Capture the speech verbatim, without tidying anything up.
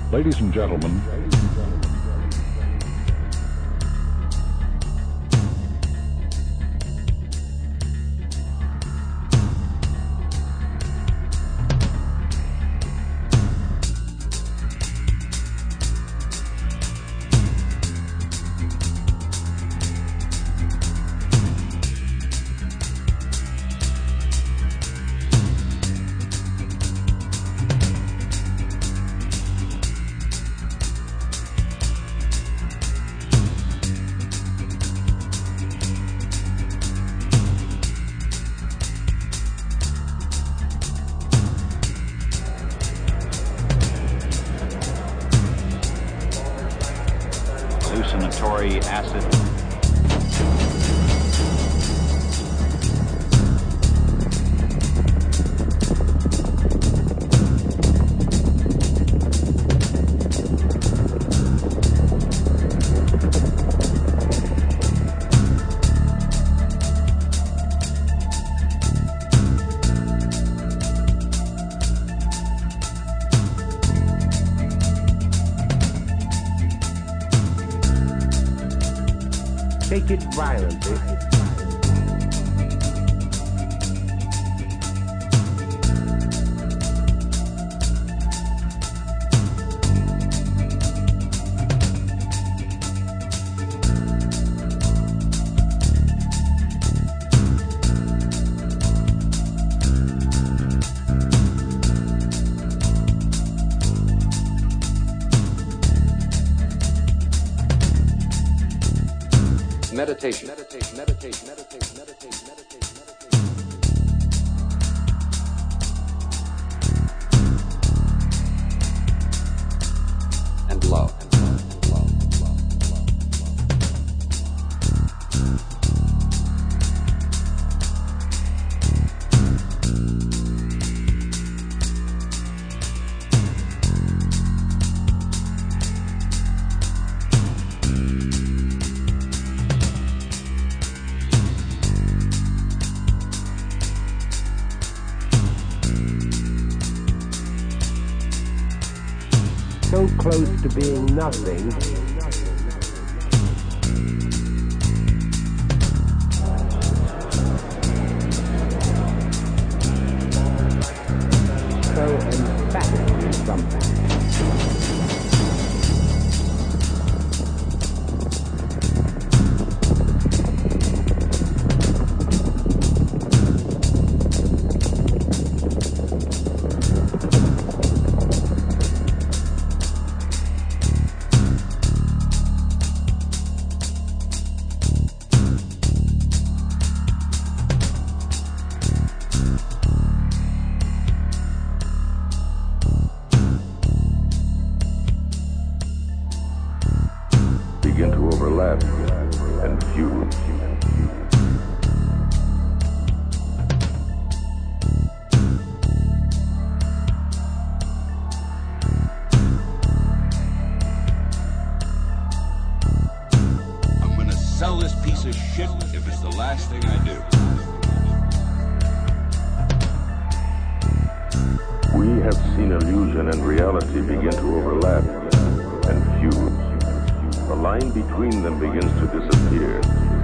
Ladies and gentlemen, hallucinatory acid. Take it violently. Meditation. Meditation. Meditation. Meditation. Meditation. Meditation. Meditation. And love. And love. And love. And love. And love. So close to being nothing. So emphatically something. Begin to overlap and fuse. I'm gonna sell this piece of shit if it's the last thing I do. We have seen illusion and reality begin to overlap and fuse. The line between them begins to disappear.